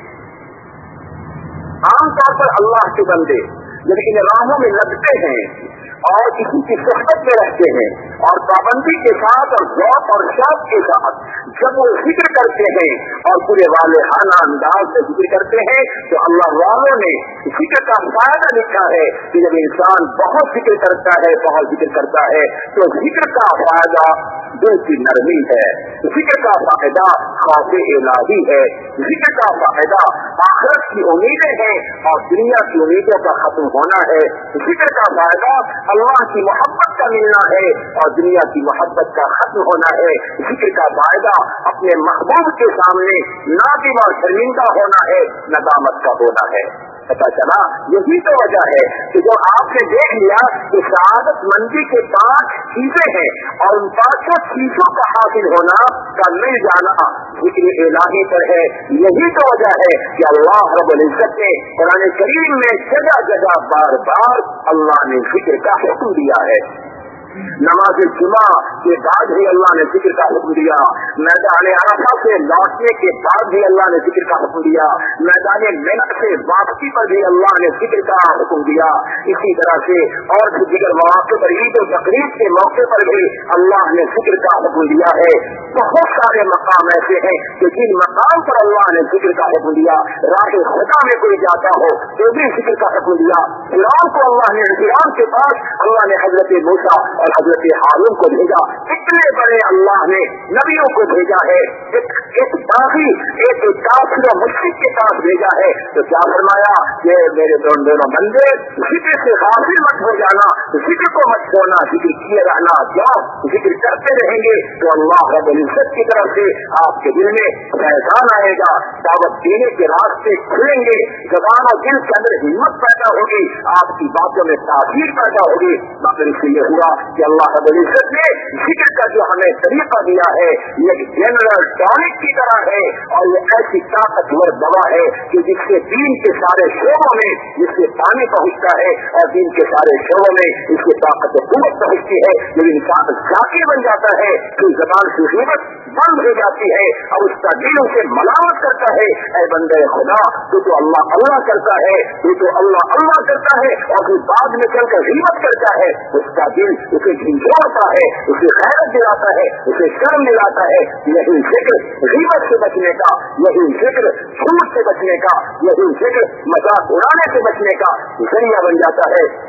आमतौर पर अल्लाह के बंदे जब इन राहों में लगते हैं और किसी की सोहबत में रहते हैं और पाबंदी के साथ और ज़ौक़ और शौक़ के साथ जब वो जिक्र करते हैं और पूरे वालेहाना अंदाज से जिक्र करते हैं, तो अल्लाह वालों ने जिक्र का फायदा लिखा है कि जब इंसान बहुत जिक्र करता है बहुत जिक्र करता है तो जिक्र का फायदा दिल की नरमी है, जिक्र का फायदा खौफ इलाही है, जिक्र का फायदा आखिरत की उम्मीदें हैं और दुनिया की उम्मीदों का खत्म होना है, जिक्र का फायदा अल्लाह की मोहब्बत का मिलना है और दुनिया की मोहब्बत का खत्म होना है, जिक्र का फायदा अपने महबूब के सामने नादिम और शर्मिंदा होना है, नदामत का होना है। पता चला यही तो वजह है कि जो आपने देख लिया कि सआदत मंदी के पांच चीजें हैं और उन पांचों चीजों का हासिल होना का मिल जाना जिक्र इलाही पर है। यही तो वजह है कि अल्लाह रब्बुल इज्जत ने कुरान करीम में जगह जगह बार बार अल्लाह ने जिक्र का हुक्म दिया है। नमाज जुमा के बाद भी अल्लाह ने जिक्र का हुक्म दिया, मैदान अरफा से लौटने के बाद भी अल्लाह ने जिक्र का हुक्म दिया, मैदान मिना से वापसी पर भी अल्लाह ने जिक्र का हुक्म दिया। इसी तरह से और भी दिगर मौके पर, ईद और तकरीब के मौके पर भी अल्लाह ने जिक्र का हुक्म दिया है। बहुत सारे मकाम ऐसे हैं कि जिन मकाम पर अल्लाह ने जिक्र का हुक्म दिया, राह खुदा में कोई जाता हो तो भी जिक्र का हुक्म दिया। फिरौन को अल्लाह ने, फिरौन के पास अल्लाह ने हजरत मूसा और हजरत हारून को भेजा। इतने बड़े अल्लाह ने नबियों को भेजा है, एक एक बागी एक काफिर मुश्रिक के पास भेजा है, तो क्या फरमाया कि मेरे दोनों दोनों बंदे जिक्र से गाफिल मत हो जाना, जिक्र को मत छोड़ना, जिक्र किए रहना। क्यों? जिक्र करते रहेंगे तो अल्लाह रब्बुल इज्जत की तरफ से आपके दिल में फैजान आएगा, दावत देने के रास्ते खुलेंगे, जबान और दिल के अंदर हिम्मत पैदा होगी, आपकी बातों में तासीर पैदा होगी। मगर इससे ये हुआ कि अल्लाह रब्बुल इज्जत ने जिक्र का जो हमें तरीका दिया है ये जनरल टॉनिक की तरह है और ये ऐसी ताकतवर दवा है कि जिससे दीन के सारे शोबों में जिससे पानी पहुंचता है और दीन के सारे शोबों में इसकी ताकत कुव्वत पहुंचती है। जब इंसान जाकिर बन जाता है तो जबान की हिम्मत बंद हो जाती है और उसका दिल उसे मलामत करता है, ऐ बंदे खुदा तू तो अल्लाह अल्लाह करता है, तू तो अल्लाह अल्लाह करता है और फिर बाद में चलकर हिम्मत करता है। उसका दिल उसे झिझोड़ता है, उसे खैरत दिलाता है, उसे शर्म दिलाता है। यही जिक्र गीबत से बचने का, यही जिक्र झूठ से बचने का, यही जिक्र मजाक उड़ाने से बचने का जरिया बन जाता है।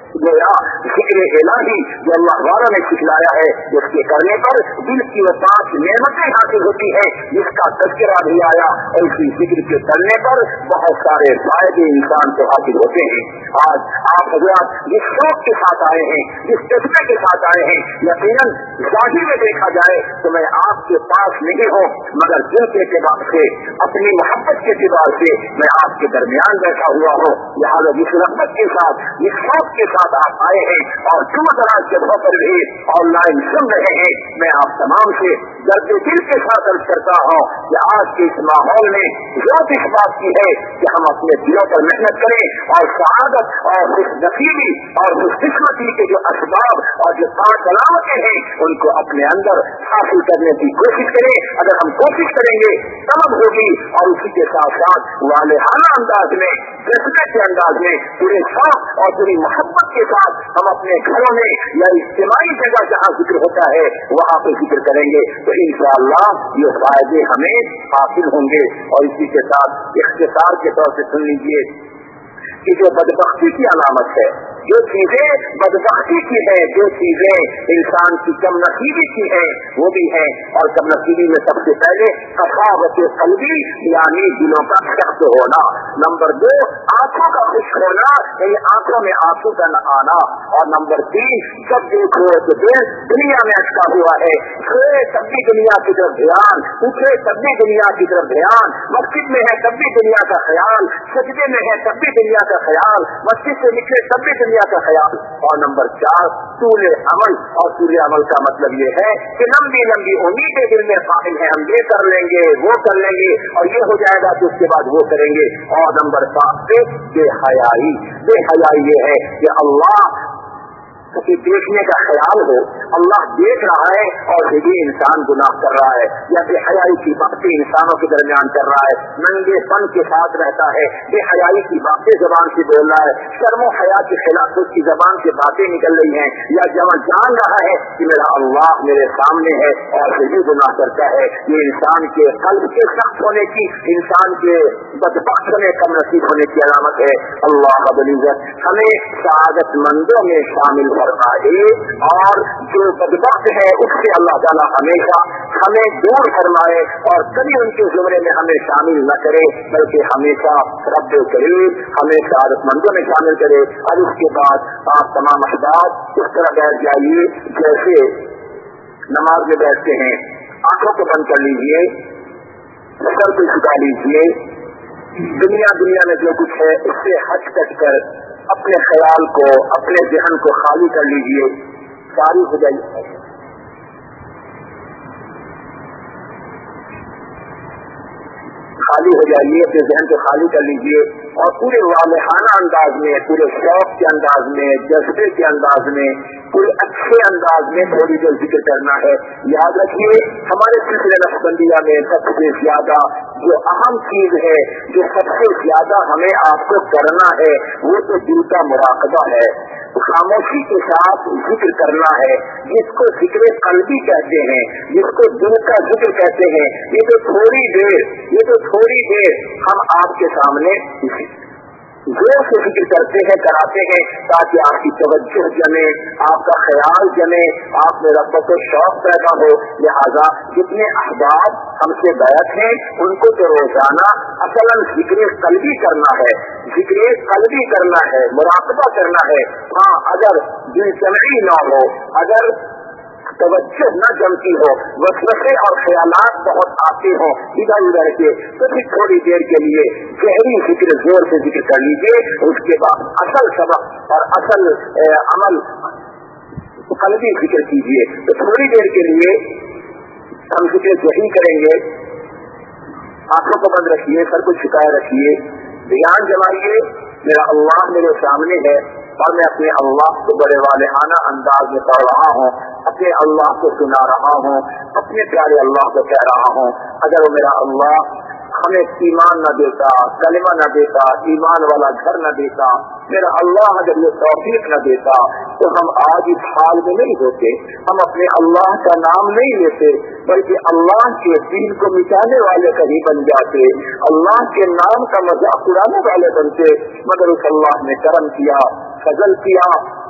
गोया जिक्र इलाही जो अल्लाह वाला ने सिखलाया है उसके करने पर दिल की वो पांच नेमतें हासिल होती है जिसका तज़किरा भी आया। और इसी जिक्र के करने पर बहुत सारे फायदे इंसान को हासिल होते हैं। आज आप हज़रात जिस शौक के साथ आए हैं, जिस जज्बे के साथ आए हैं, यकीनन जाहिर में देखा जाए तो मैं आपके पास नहीं हूँ, मगर दिल के एतबार से, अपनी मोहब्बत के एतबार से मैं आपके दरमियान बैठा हुआ हूँ। लिहाजा जिस रग़बत के साथ, जिस शौक के साथ आप आए हैं और दूर दराज जगहों पर भी ऑनलाइन सुन रहे हैं, मैं आप तमाम से दर्द दिल के साथ अर्ज करता हूँ कि आज के इस माहौल में जरूरत इस बात की है कि हम अपने दिलों पर मेहनत करें और सआदत और खुशनसीबी और खुशकिस्मती के जो असबाब और जो पांच अलामतें हैं उनको अपने अंदर हासिल करने की कोशिश करें। अगर हम कोशिश करेंगे तलब होगी। और उसी के साथ साथ वालेहाना अंदाज में, जज्बे के अंदाज में, पूरे शौक और पूरी मोहब्बत के साथ हम अपने घरों में या इज्तिमाई जगह जहाँ जिक्र होता है वहाँ पे जिक्र करेंगे तो इंशाअल्लाह ये फायदे हमें हासिल होंगे। और इसी के साथ इख्तिसार के तौर से सुन लीजिए कि जो बदबख्ती की अलामत है, जो चीजें बदबख्ती की है, जो चीजें इंसान की कम नसीबी की है वो भी है। और कम नसीबी में सबसे पहले कसावत कल्बी यानी दिलों का सख्त होना। नंबर दो, आंखों का खुश होना यानी आंखों में आंसू का न आना। और नंबर तीन, जब देखो तो दिल दुनिया में अटका हुआ है, सोए तब भी दुनिया की तरफ ध्यान, उठे तब भी दुनिया की तरफ ध्यान, मस्जिद में है तब भी दुनिया का ख्याल, सजदे में है तब भी दुनिया का ख्याल, मस्जिद से निकले तब भी दुनिया का ख्याल। और नंबर चार, तूले अमल। और तूले अमल का मतलब ये है कि लंबी लंबी उम्मीदें दिल में कायम है, हम ये कर लेंगे, वो कर लेंगे और ये हो जाएगा तो उसके बाद वो करेंगे। और नंबर सात पे बेहयाई। बेहयाई ये है कि अल्लाह कि देखने का ख्याल हो, अल्लाह देख रहा है और फिर भी इंसान गुनाह कर रहा है या बेहयाई की बातें इंसानों के दरमियान कर रहा है, नंगेपन के साथ रहता है, बेहयाई की बातें जबान से बोल रहा है, शर्मो हया के खिलाफ उसकी जबान से बातें निकल रही हैं, या जब जान रहा है कि मेरा अल्लाह मेरे सामने है और फिर भी गुनाह करता है। ये इंसान के कल्ब के सख्त होने की, इंसान के बदबख्त होने, कम नसीब होने की अलामत है। अल्लाह रब्बुल इज्जत हमें सआदतमंदों में शामिल फरमाए और जो बदबख्त है उससे अल्लाह ताला हमेशा हमें दूर फरमाए और कभी उनके जुमरे में हमें शामिल न करे, बल्कि हमेशा रब करीम हमें सआदतमंदों में शामिल करे। और उसके बाद आप तमाम अहबाब इस तरह बैठ जाइए जैसे नमाज में बैठते हैं, आंखों को बंद कर लीजिए, सर को झुका लीजिए, दुनिया दुनिया में जो कुछ है उससे हट कट कर अपने ख्याल को, अपने ज़हन को खाली कर लीजिए, सारी हो जाइए। खाली हो जाइए, अपने ज़हन को खाली कर लीजिए और पूरे वालेहाना अंदाज में, पूरे शौक के अंदाज में, जज्बे के अंदाज में, पूरे अच्छे अंदाज में थोड़ी देर जिक्र करना है। याद रखिए हमारे सिलसिले नक्शबंदिया में सबसे ज्यादा जो अहम चीज है, जो सबसे ज्यादा हमें आपको करना है वो तो दिल का मुराकबा है, खामोशी के साथ जिक्र करना है, जिसको जिक्र कल्बी कहते हैं, जिसको दिल का जिक्र कहते हैं। ये तो थोड़ी देर ये तो थोड़ी देर हम आपके सामने जोर से जिक्र करते हैं, कराते हैं ताकि आपकी तवज्जो जमे, आपका ख्याल जमे, आप में रब्बत को शौक पैदा हो। लिहाजा जितने अहबाब हमसे बैत हैं उनको तो रोजाना असलन जिक्र कल्बी करना है, जिक्र कल्बी करना है, मुराकबा करना है। हाँ, अगर दिलजमई न हो, अगर तवज्जो न जमती हो, वसवसे और ख्यालात बहुत आते हों इधर उधर के, तो फिर थोड़ी देर के लिए गहरी जिक्र जोर से जिक्र कर लीजिए। उसके बाद असल सबक और असल ए, अमल कल्बी जिक्र कीजिए। तो थोड़ी देर के लिए हम जिक्र यही करेंगे, आंखों को बंद रखिए, सर को झुकाए रखिए, ध्यान जमाइए, मेरा अल्लाह मेरे सामने है और मैं अपने अल्लाह को बड़े वालेहाना अंदाज में पढ़ रहा हूँ, अपने अल्लाह को सुना रहा हूँ, अपने प्यारे अल्लाह को कह रहा हूँ। अगर वो मेरा अल्लाह हमें ईमान न देता, कलिमा न देता, ईमान वाला घर न देता, मेरा अल्लाह अगर ये तौफीक न देता तो हम आज इस हाल में नहीं होते, हम अपने अल्लाह का नाम नहीं लेते, बल्कि अल्लाह के दीन को मिटाने वाले कहीं बन जाते, अल्लाह के नाम का मजाक उड़ाने वाले बनते। मगर उस अल्लाह ने करम किया, फजल किया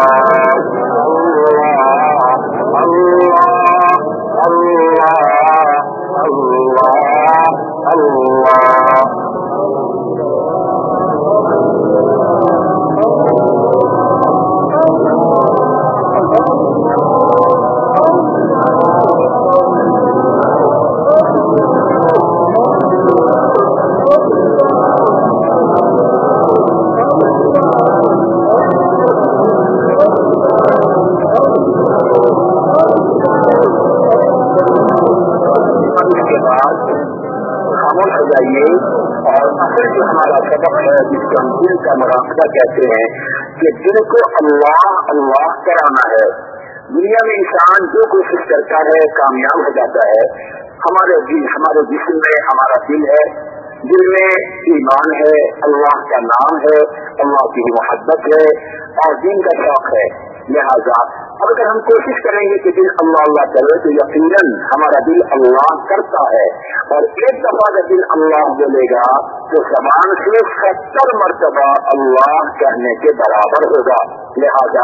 کہتے ہیں کہ دل کو اللہ اللہ کرانا ہے. دنیا میں انسان جو کوشش کرتا ہے کامیاب ہو جاتا ہے. ہمارے دل ہمارے جسم میں ہمارا دل ہے, دل میں ایمان ہے, اللہ کا نام ہے, اللہ کی محبت ہے اور دین کا شوق ہے. لہذا اب اگر ہم کوشش کریں گے کہ دل اللہ اللہ کرے تو یقیناً ہمارا دل اللہ کرتا ہے. اور ایک دفعہ جب دل اللہ بولے گا تو زبان سے ستر مرتبہ اللہ کہنے کے برابر ہوگا. لہذا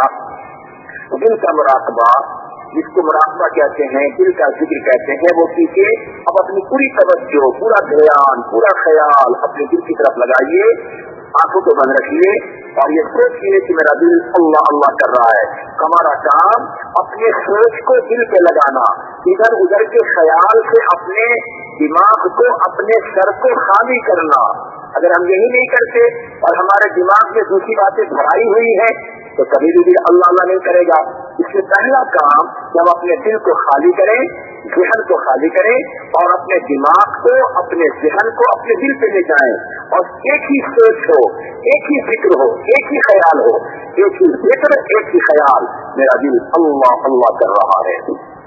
دل کا مراقبہ, جس کو مراقبہ کہتے ہیں, دل کا ذکر کہتے ہیں, وہ کیجیے. اب اپنی پوری توجہ, پورا دھیان, پورا خیال اپنے دل کی طرف لگائیے, آنکھوں کو بند رکھیے اور یہ سوچیے کہ میرا دل اللہ اللہ کر رہا ہے. ہمارا کام اپنے سوچ کو دل پہ لگانا, ادھر ادھر کے خیال سے اپنے دماغ کو, اپنے سر کو خالی کرنا. اگر ہم یہی نہیں کرتے اور ہمارے دماغ میں دوسری باتیں بھرائی ہوئی ہیں تو کبھی بھی دل اللہ اللہ نہیں کرے گا. اس سے پہلا کام کہ ہم اپنے دل کو خالی کریں, ذہن کو خالی کریں اور اپنے دماغ کو, اپنے ذہن کو اپنے دل پہ لے جائیں اور ایک ہی سوچ ہو, ایک ہی فکر ہو, ایک ہی خیال ہو, ایک ہی فکر, ایک ہی خیال, میرا دل اللہ اللہ کر رہا ہے.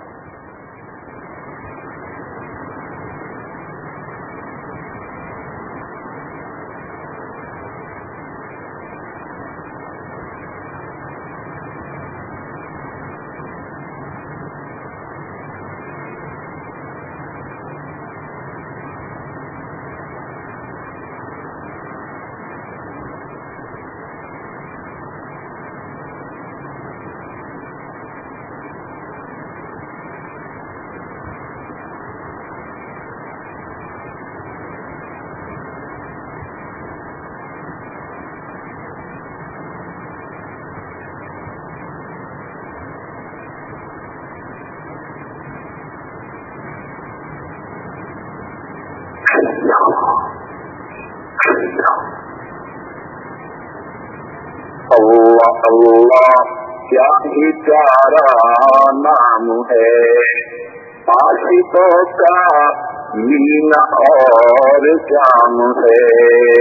اللہ اللہ کیا ہی پیارا نام ہے, عاشقوں کا مین اور جام ہے.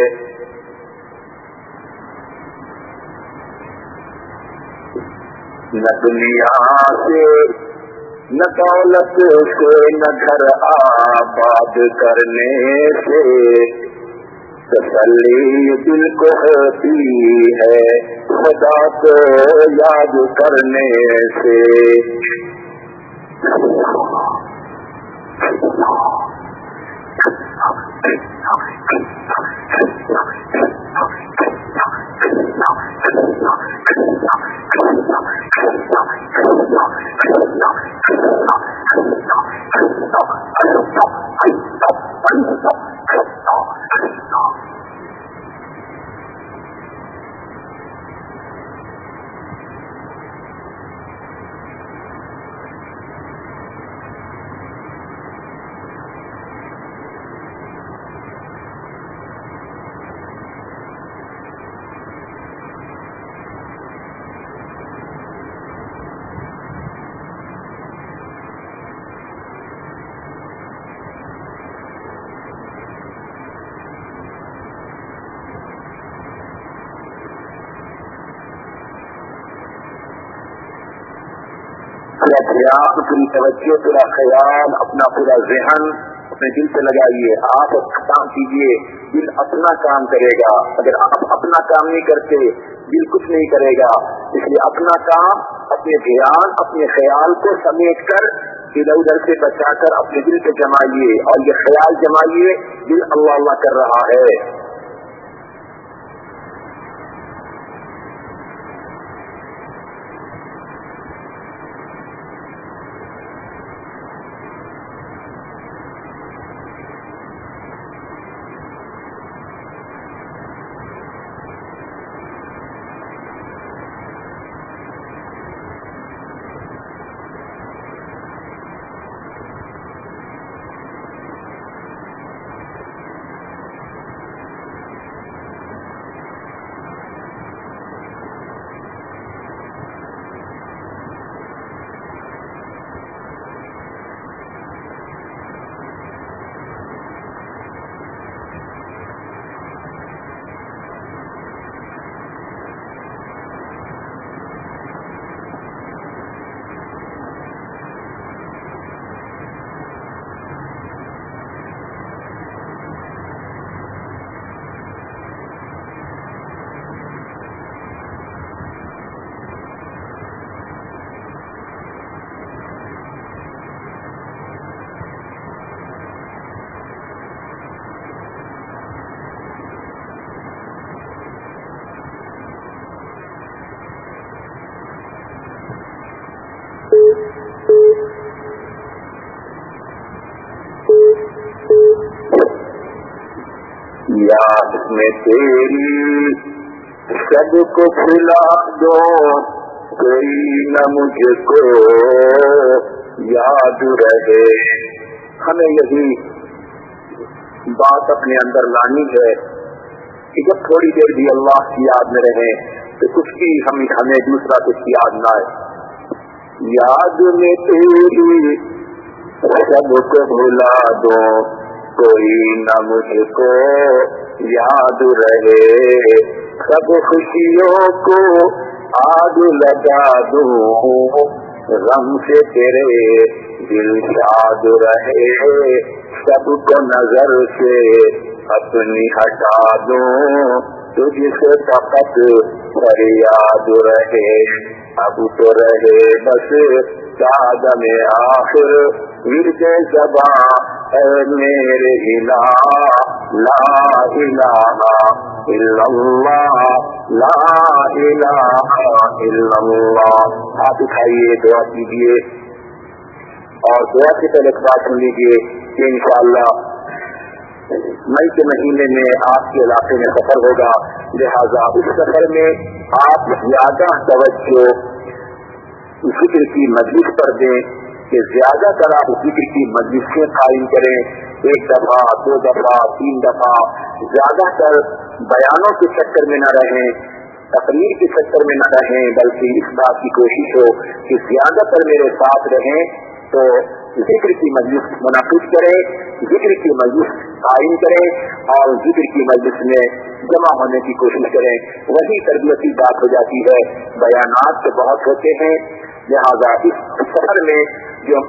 نہ دنیا سے نہ دولت سے نہ گھر آباد کرنے سے تسلی دل کو ہوتی ہے خدا کو یاد کرنے سے. اپنی توجہ, پورا خیال, اپنا پورا ذہن اپنے دل پہ لگائیے. آپ کام کیجیے, دل اپنا کام کرے گا. اگر آپ اپنا کام نہیں کرتے دل کچھ نہیں کرے گا. اس لیے اپنا کام, اپنے دھیان, اپنے خیال کو سمیٹ کر ادھر ادھر سے بچا کر اپنے دل پہ جمائیے اور یہ خیال جمائیے دل اللہ اللہ کر رہا ہے. یاد میں تیری سب کو کھلا دو کوئی نہ مجھ کو یاد رہے. ہمیں یہی بات اپنے اندر لانی ہے کہ جب تھوڑی دیر بھی اللہ کی یاد میں رہیں تو کچھ بھی ہم ہمیں دوسرا کچھ یاد نہ آئے. یاد میں تیری سب کو بھلا دو کوئی نہ مجھ کو یاد رہے. سب خوشیوں کو آگ لگا دوں غم سے تیرے دل شاد رہے. سب کو نظر سے اپنی ہٹا دوں تجھ سے فقط فریاد رہے. اب تو رہے بس یاد میں آخر ورد زباں اے میرے الہ لا الہ الا اللہ لا الہ الا اللہ. آپ اٹھائیے دعا کیجیے اور دعا سے پہلے ایک بات سن لیجیے کہ انشاءاللہ مئی کے مہینے میں آپ کے علاقے میں سفر ہوگا. لہذا اس سفر میں آپ زیادہ توجہ ذکر کی مجلس پر دیں کہ زیادہ تر آپ ذکر کی مجلسیں قائم کریں. ایک دفعہ دو دفعہ تین دفعہ زیادہ تر بیانوں کے چکر میں نہ رہیں, تقریر کے چکر میں نہ رہیں, بلکہ اس بات کی کوشش ہو کہ زیادہ تر میرے ساتھ رہیں تو ذکر کی مجلس منعقد کریں, ذکر کی مجلس قائم کریں اور ذکر کی مجلس میں جمع ہونے کی کوشش کریں. وہی تربیتی بات ہو جاتی ہے. بیانات تو بہت ہوتے ہیں, لہذا اس سفر میں جو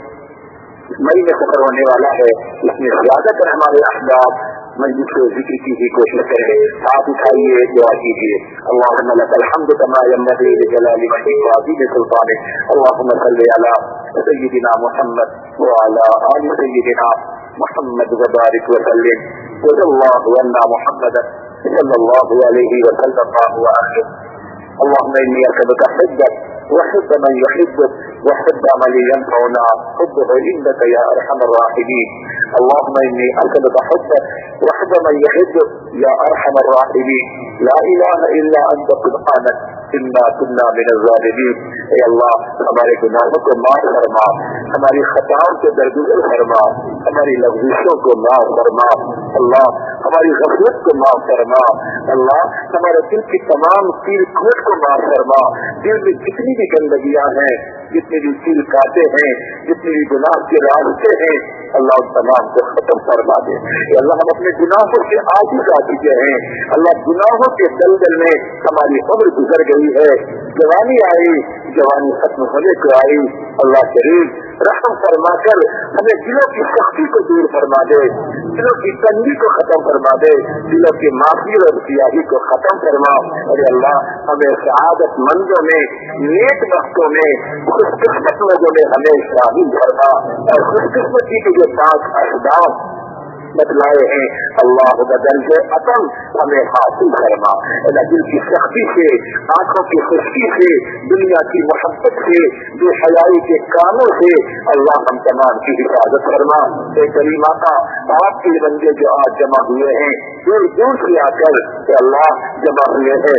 مئی میں سفر ہونے والا ہے اس میں زیادہ تر ہمارے احباب مجلس کو ذکر کی ہی کوشش کریں. آپ اٹھائیے دعا کیجیے. اللهم لك الحمد كما ينبغي لجلال وجهك وعظيم سلطانك. اللهم صل على سيدنا محمد وعلى آل سيدنا محمد وبارك وسلم. وصلى الله على محمد صلى الله عليه وسلم وآله. اللهم إني أسألك حبك وحب من يحبك وحب من ينفعنا حبه عندك يا أرحم الراحمين. اللهم إني أسألك حبك وحب من يحبك يا أرحم الراحمين. لا إله إلا أنت سبحانك إنا كنا من الظالمين. اے اللہ ہمارے گناہوں کو معاف فرما, ہماری خطاؤں کو درگزر فرما, ہماری لغزشوں کو معاف فرما. اللہ ہماری غفلت کو معاف فرما. اللہ ہمارے دل کی تمام تیر کھوٹ کو معاف فرما. دل میں جتنی بھی گندگیاں ہیں, جتنے بھی تیر کاٹے ہیں, جتنے بھی گناہ کے راستے ہیں, اللہ ان تمام کو ختم فرما دے. اے اللہ ہم اپنے گناہوں سے عاجز آ چکے ہیں. اللہ گناہوں کے دلدل میں ہماری عمر گزر گئی ہے, جوانی آئی, جوانی ختم ہونے کو آئی. اللہ کریم رحم فرما کر ہمیں دلوں کی سختی کو دور فرما دے, دلوں کی تنگی کو ختم فرما دے, دلوں کی معافی اور سیاہی کو ختم فرما. ارے اللہ ہمیں سعادت مندوں میں, نیک بختوں میں, خوش قسمت لوگوں میں ہمیں شامل فرما. اور خوش قسمتی کے جو پانچ اسباب بتلائے ہیں اللہ بدل سے عطم ہمیں حاصل فرما. دل کی سختی سے, آنکھوں کی خشکی سے, دنیا کی محبت سے, بے حیائی کے کاموں سے اللہ ہم تمام کی حفاظت فرما. اے کریم آقا آپ کے بندے جو آج جمع ہوئے ہیں دور دور سے آ کر اللہ جمع ہوئے ہیں,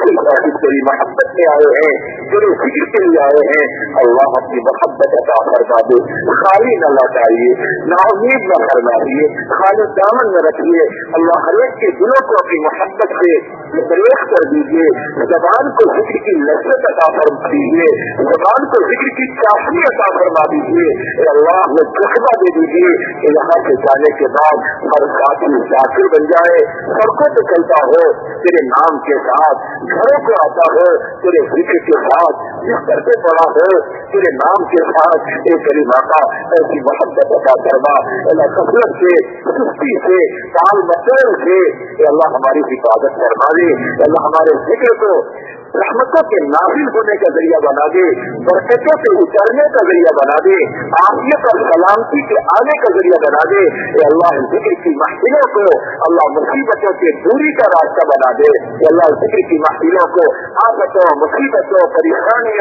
تیری محبت میں آئے ہیں, تیرے فکر کے لیے آئے ہیں, اللہ اپنی محبت عطا فرما دے. خالی نہ لوٹائیے, نا امید نہ فرمائیے, خالی دامن میں رکھیے. اللہ ہر ایک کے دلوں کو اپنی محبت سے بریک کر دیجیے. زبان کو ذکر کی لذت عطا فرما دیجیے, زبان کو ذکر کی چاشنی عطا فرما دیجیے. اے اللہ وہ جذبہ دے دیجیے کہ یہاں سے جانے کے بعد ہر ساتھی ذاکر بن جائے, سڑکوں پہ چلتا ہو تیرے نام کے ساتھ, گھروں کو آتا ہو تیرے ذکر کے ساتھ, جس طرح پہ پڑا ہو تیرے نام کے ساتھ. اے کریم آقا ایسی محبت عطا فرما. اللہ کثرت سے, سستی سے, تال مطلب سے اے اللہ ہماری حفاظت فرما دے. اللہ ہمارے ذکر کو رحمتوں کے نازل ہونے کا ذریعہ بنا دے, برکتوں سے اترنے کا ذریعہ بنا دے, عافیت اور سلامتی کے آنے کا ذریعہ بنا دے. اے اللہ ذکر کی محفلوں کو اللہ مصیبتوں سے دوری کا راستہ بنا دے. اے اللہ ذکر کی محفلوں کو آفتوں, مصیبتوں, پریشانیوں,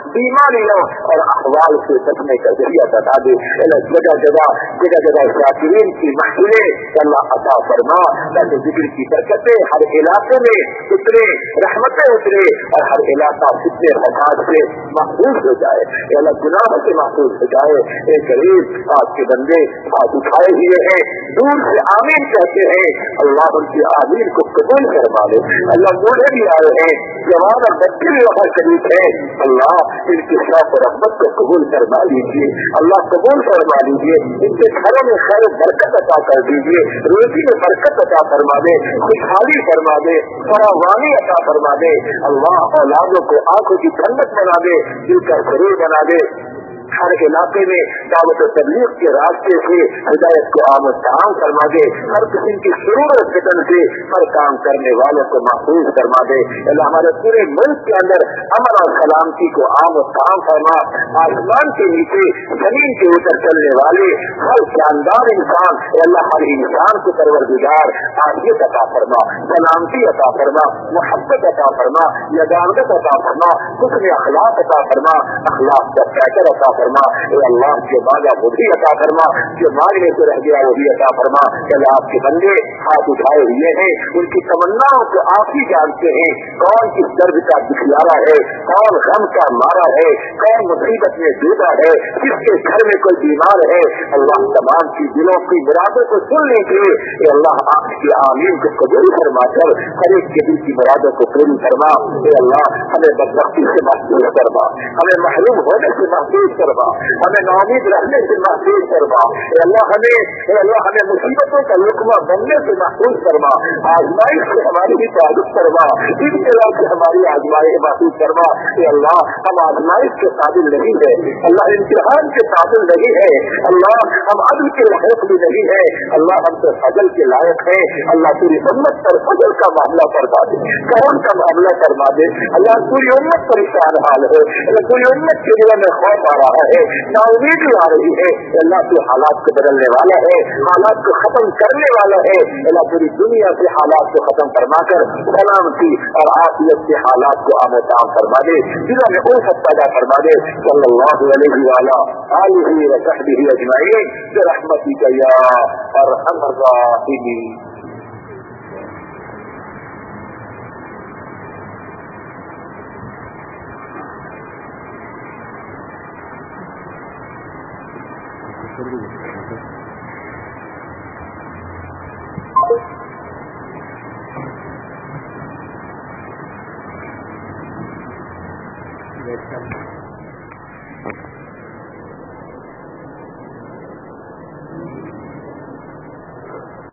بیماریوں اور احوال سے بچنے کا ذریعہ بتا دے. جگہ جگہ جگہ جگہ شاکرین کی محفلیں اللہ عطا فرما تاکہ ذکر کی برکتیں ہر علاقے میں اترے, رحمتیں اترے اور ہر علاقہ فتنے فساد سے محفوظ ہو جائے, اللہ گناہ سے محفوظ ہو جائے. اے قریب آپ کے بندے ہاتھ اٹھائے ہوئے ہیں, دور سے آمین کہتے ہیں, اللہ ان کی آمین کو قبول فرما لے. اللہ بوڑھے بھی آئے ہیں, جوان اور بچے بھی وہاں شریف ہیں, اللہ ان کی شوق اور رحمت کو قبول فرما لیجیے, اللہ قبول فرما لیجیے. ان کے گھروں میں خیر برکت عطا کر دیجیے, روزی میں برکت عطا فرما دے, خوشحالی فرما دے, فراوانی عطا فرما دے. اللہ اولادوں کو آنکھوں کی ٹھنڈک بنا دے, دل کا سرور بنا دے. ہر علاقے میں دعوت و تبلیغ کے راستے سے ہدایت کو عام و عام فرما دے, ہر قسم کی شرور و فتن سے ہر کام کرنے والوں کو محفوظ فرما دے. اللہ ہمارے پورے ملک کے اندر امن اور سلامتی کو عام و عام فرما. آسمان کے نیچے زمین کے اوپر چلنے والے ہر شاندار انسان, اللہ ہر انسان کو پروردگار عافیت عطا فرما, سلامتی عطا فرما, محبت عطا فرما, یگانت عطا فرما, حسن اخلاق عطا فرما, اخلاق کا پیکر عطا فرما. اے اللہ جو مانگا وہ بھی عطا فرما, جو مانگنے سے رہ گیا وہ بھی عطا فرما. اللہ آپ کے بندے ہاتھ اٹھائے ہوئے ہیں, ان کی تمناؤں کو آپ ہی جانتے ہیں. کون کس درد کا دکھیارا ہے, کون غم کا مارا ہے, کون مصیبت میں ڈوبا ہے, کس کے گھر میں کوئی بیمار ہے. اللہ تمام کی دلوں کی مرادوں کو سن لیجیے. اے اللہ آپ کی آمین کو قبول فرما کر ہر ایک کے دل کی مرادوں کو پوری فرما. اے اللہ ہمیں بدبختی سے محفوظ فرما, ہمیں محروم ہونے سے محفوظ فرما, ہمیں ناامید رہنے سے محفوظ فرما. اے اللہ ہمیں اے اللہ ہمیں مصیبتوں کا لقمہ بننے سے محفوظ فرما. آزمائش سے ہماری حفاظت فرما, ابتلا سے ہماری آزمائش محفوظ فرما. اے اللہ ہم آزمائش کے قابل نہیں ہے, اللہ امتحان کے قابل نہیں ہے, اللہ ہم عدل کے لائق بھی نہیں ہے, اللہ ہم تو فضل کے لائق ہے. اللہ پوری امت پر فضل کا معاملہ فرما دے, کرم کا معاملہ فرما دے. اللہ پوری امت پریشان حال ہے, پوری امت کے دلوں میں خوف آ رہا ہے, نا امیدی آ رہی ہے. اللہ تو حالات کو بدلنے والا ہے, حالات کو ختم کرنے والا ہے. اللہ پوری دنیا سے حالات کو ختم فرما کر سلامتی اور عافیت کے حالات کو عام و تام فرما دے, دلوں میں الفت پیدا فرما دے. صلی اللہ علیہ وآلہ آلہ وصحبہ اجمعین برحمتک یا ارحم الراحمین. Welcome.